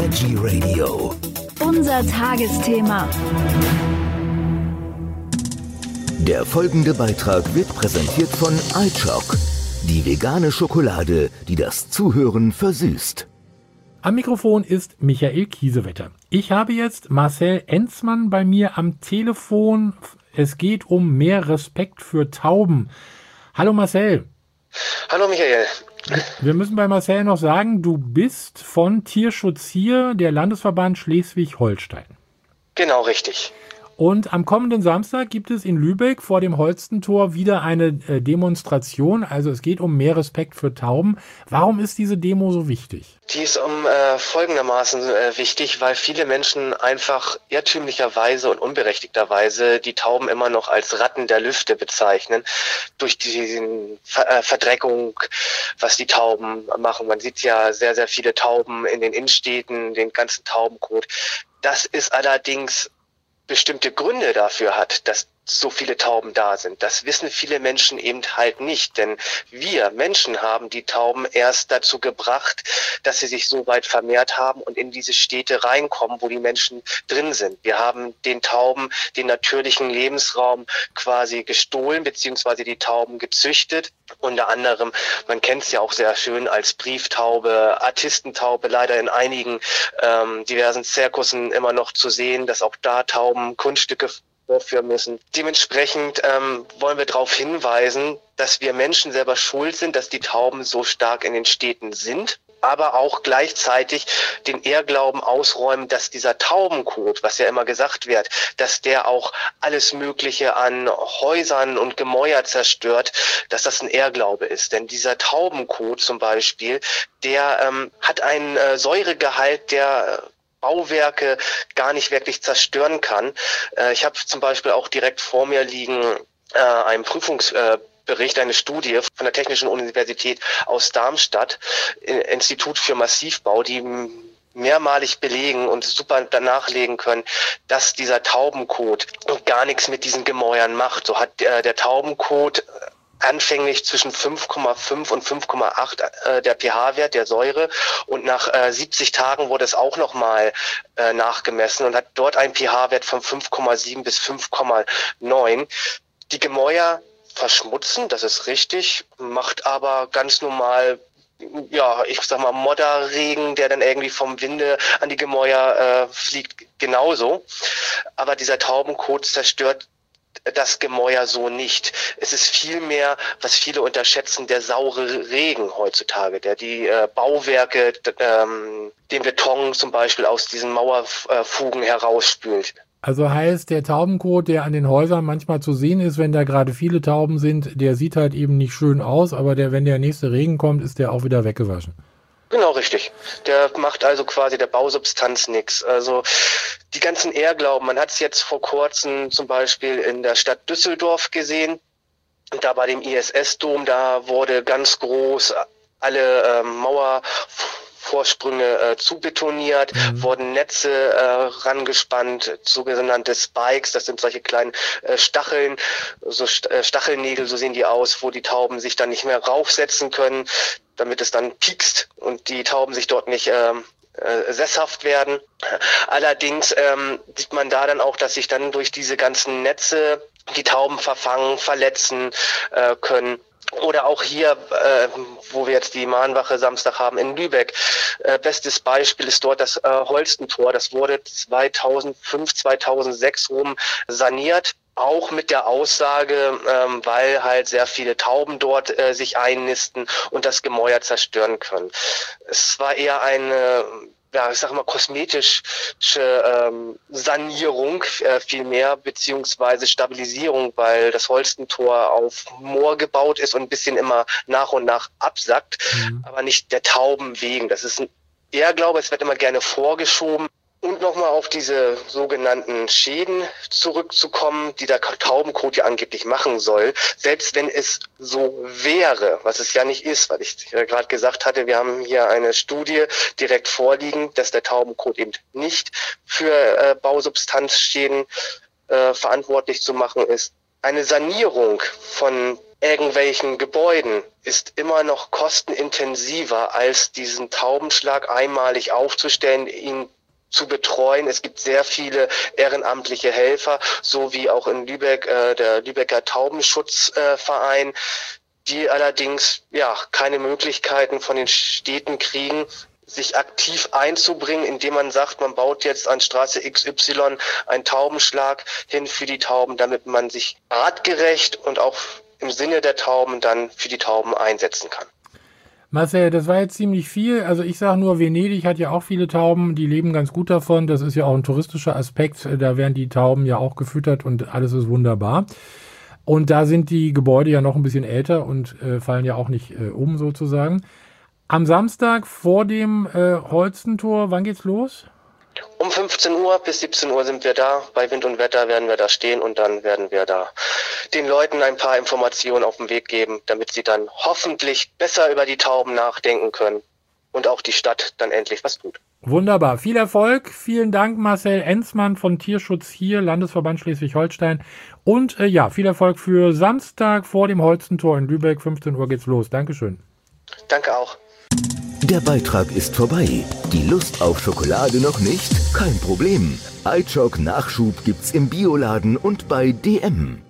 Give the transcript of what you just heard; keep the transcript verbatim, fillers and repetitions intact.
Energy Radio. Unser Tagesthema. Der folgende Beitrag wird präsentiert von iChock, die vegane Schokolade, die das Zuhören versüßt. Am Mikrofon ist Michael Kiesewetter. Ich habe jetzt Marcel Enzmann bei mir am Telefon. Es geht um mehr Respekt für Tauben. Hallo Marcel. Hallo Michael. Wir müssen bei Marcel noch sagen, du bist von Tierschutz hier, der Landesverband Schleswig-Holstein. Genau, richtig. Und am kommenden Samstag gibt es in Lübeck vor dem Holstentor wieder eine äh, Demonstration. Also es geht um mehr Respekt für Tauben. Warum ist diese Demo so wichtig? Die ist um äh, folgendermaßen äh, wichtig, weil viele Menschen einfach irrtümlicherweise und unberechtigterweise die Tauben immer noch als Ratten der Lüfte bezeichnen. Durch die Ver äh, Verdreckung, was die Tauben machen. Man sieht ja sehr, sehr viele Tauben in den Innenstädten, den ganzen Taubenkot. Das ist allerdings bestimmte Gründe dafür hat, dass so viele Tauben da sind. Das wissen viele Menschen eben halt nicht, denn wir Menschen haben die Tauben erst dazu gebracht, dass sie sich so weit vermehrt haben und in diese Städte reinkommen, wo die Menschen drin sind. Wir haben den Tauben den natürlichen Lebensraum quasi gestohlen, beziehungsweise die Tauben gezüchtet. Unter anderem, man kennt es ja auch sehr schön als Brieftaube, Artistentaube, leider in einigen ähm, diversen Zirkussen immer noch zu sehen, dass auch da Tauben Kunststücke vorführen müssen. Dementsprechend ähm, wollen wir darauf hinweisen, dass wir Menschen selber schuld sind, dass die Tauben so stark in den Städten sind, aber auch gleichzeitig den Irrglauben ausräumen, dass dieser Taubenkot, was ja immer gesagt wird, dass der auch alles Mögliche an Häusern und Gemäuer zerstört, dass das ein Irrglaube ist. Denn dieser Taubenkot zum Beispiel, der ähm, hat einen äh, Säuregehalt, der äh, Bauwerke gar nicht wirklich zerstören kann. Äh, ich habe zum Beispiel auch direkt vor mir liegen äh, einen Prüfungsbericht, äh, eine Studie von der Technischen Universität aus Darmstadt, Institut für Massivbau, die mehrmalig belegen und super nachlegen können, dass dieser Taubenkot gar nichts mit diesen Gemäuern macht. So hat äh, der Taubenkot anfänglich zwischen fünf Komma fünf und fünf Komma acht äh, der pH-Wert der Säure und nach äh, siebzig Tagen wurde es auch nochmal äh, nachgemessen und hat dort einen pH-Wert von fünf Komma sieben bis fünf Komma neun. Die Gemäuer verschmutzen, das ist richtig, macht aber ganz normal, ja, ich sag mal Modderregen, der dann irgendwie vom Winde an die Gemäuer äh, fliegt, genauso. Aber dieser Taubenkot zerstört das Gemäuer so nicht. Es ist vielmehr, was viele unterschätzen, der saure Regen heutzutage, der die äh, Bauwerke, ähm, den Beton zum Beispiel aus diesen Mauerfugen herausspült. Also heißt, der Taubenkot, der an den Häusern manchmal zu sehen ist, wenn da gerade viele Tauben sind, der sieht halt eben nicht schön aus, aber der, wenn der nächste Regen kommt, ist der auch wieder weggewaschen. Genau, richtig. Der macht also quasi der Bausubstanz nichts. Also die ganzen Irrglauben, man hat es jetzt vor kurzem zum Beispiel in der Stadt Düsseldorf gesehen, und da bei dem I S S-Dom, da wurde ganz groß alle äh, Mauervorsprünge äh, zubetoniert, mhm. wurden Netze äh, rangespannt, sogenannte Spikes, das sind solche kleinen äh, Stacheln, so St- äh, Stachelnägel, so sehen die aus, wo die Tauben sich dann nicht mehr raufsetzen können, damit es dann piekst und die Tauben sich dort nicht ähm, äh, sesshaft werden. Allerdings ähm, sieht man da dann auch, dass sich dann durch diese ganzen Netze die Tauben verfangen, verletzen äh, können. Oder auch hier, äh, wo wir jetzt die Mahnwache Samstag haben in Lübeck. Äh, bestes Beispiel ist dort das äh, Holstentor. Das wurde zweitausendfünf, zweitausendsechs rum saniert. Auch mit der Aussage, ähm, weil halt sehr viele Tauben dort äh, sich einnisten und das Gemäuer zerstören können. Es war eher eine, ja, ich sag mal, kosmetische ähm, Sanierung äh, vielmehr, beziehungsweise Stabilisierung, weil das Holstentor auf Moor gebaut ist und ein bisschen immer nach und nach absackt, mhm. aber nicht der Tauben wegen. Das ist ein Irrglaube, es wird immer gerne vorgeschoben. Und nochmal auf diese sogenannten Schäden zurückzukommen, die der Taubenkot ja angeblich machen soll. Selbst wenn es so wäre, was es ja nicht ist, weil ich ja gerade gesagt hatte, wir haben hier eine Studie direkt vorliegen, dass der Taubenkot eben nicht für äh, Bausubstanzschäden äh, verantwortlich zu machen ist. Eine Sanierung von irgendwelchen Gebäuden ist immer noch kostenintensiver, als diesen Taubenschlag einmalig aufzustellen, ihn zu betreuen. Es gibt sehr viele ehrenamtliche Helfer, so wie auch in Lübeck äh, der Lübecker Taubenschutzverein, äh, die allerdings ja keine Möglichkeiten von den Städten kriegen, sich aktiv einzubringen, indem man sagt, man baut jetzt an Straße X Y einen Taubenschlag hin für die Tauben, damit man sich artgerecht und auch im Sinne der Tauben dann für die Tauben einsetzen kann. Marcel, das war jetzt ziemlich viel. Also ich sage nur, Venedig hat ja auch viele Tauben, die leben ganz gut davon. Das ist ja auch ein touristischer Aspekt. Da werden die Tauben ja auch gefüttert und alles ist wunderbar. Und da sind die Gebäude ja noch ein bisschen älter und äh, fallen ja auch nicht äh, um sozusagen. Am Samstag vor dem äh, Holstentor, wann geht's los? Um fünfzehn Uhr bis siebzehn Uhr sind wir da. Bei Wind und Wetter werden wir da stehen und dann werden wir da den Leuten ein paar Informationen auf den Weg geben, damit sie dann hoffentlich besser über die Tauben nachdenken können und auch die Stadt dann endlich was tut. Wunderbar. Viel Erfolg. Vielen Dank, Marcel Enzmann von Tierschutz hier, Landesverband Schleswig-Holstein. Und äh, ja, viel Erfolg für Samstag vor dem Holstentor in Lübeck. fünfzehn Uhr geht's los. Dankeschön. Danke auch. Der Beitrag ist vorbei. Die Lust auf Schokolade noch nicht? Kein Problem. iChock Nachschub gibt's im Bioladen und bei D M.